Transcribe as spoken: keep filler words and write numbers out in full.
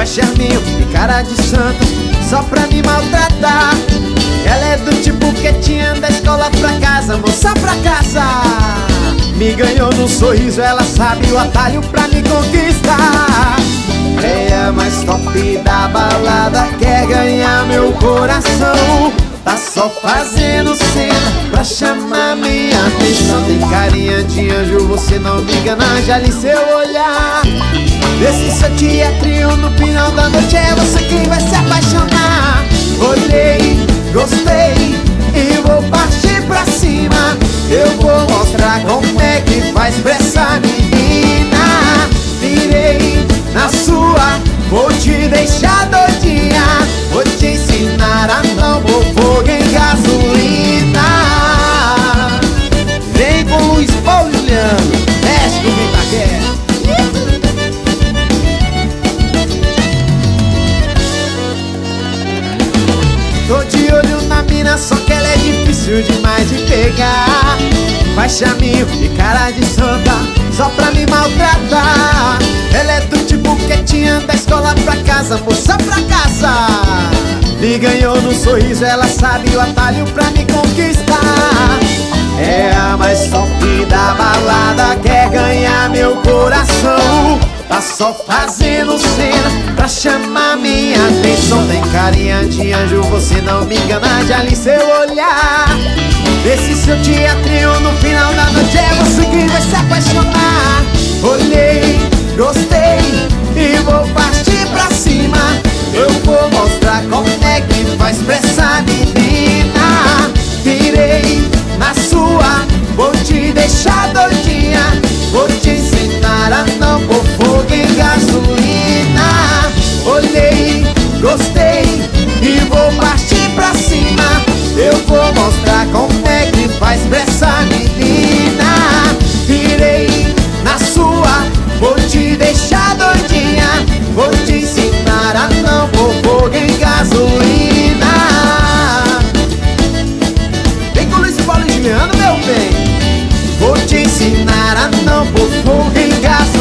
faz charminho e cara de santa só pra me maltratar. Ela é do tipo quietinha, da escola pra casa, moça pra casa. Me ganhou no sorriso, ela sabe o atalho pra me conquistar. É a mais top da balada, quer ganhar meu coração. Tá só fazendo cena pra chamar minha atenção. Tem carinha de anjo, você não me engana, já li seu olhar. Esse seu teatrinho no final da noite é você quem vai se apaixonar. Olhei, gostei e vou partir pra cima. Eu vou mostrar como é que faz pra essa menina. Virei na sua, vou te deixar doidinha. Vou te ensinar a não pôr fogo em gasolina. Vem com Luiz Paulo e Juliano, mexe com o Itaquera. Tô de olho na mina, só que ela é difícil demais de pegar. Faz charminho e cara de santa só pra me maltratar. Ela é do tipo quietinha, da escola pra casa, moça pra casa. Me ganhou no sorriso, ela sabe o atalho pra me conquistar. É a mais top da balada, quer ganhar meu coração. Tá só fazendo cena pra chamar minha atenção. Tem carinha de anjo, você não me engana, já li seu olhar. Esse seu teatrinho no final da noite é você quem vai se apaixonar. Olhei, gostei e vou partir pra cima. Eu vou mostrar como é que faz pra essa menina. Virei na sua, vou te deixar doidinha. Vou te ensinar a não pôr fogo em gasolina. Olhei, gostei e vou partir pra cima. Eu vou mostrar como é que faz pra essa menina. Virei na sua, vou te deixar doidinha. Vou te ensinar a não pôr fogo em gasolina. Vem com Luiz Paulo e Juliano, meu bem. Vou te ensinar a não pôr fogo em gasolina.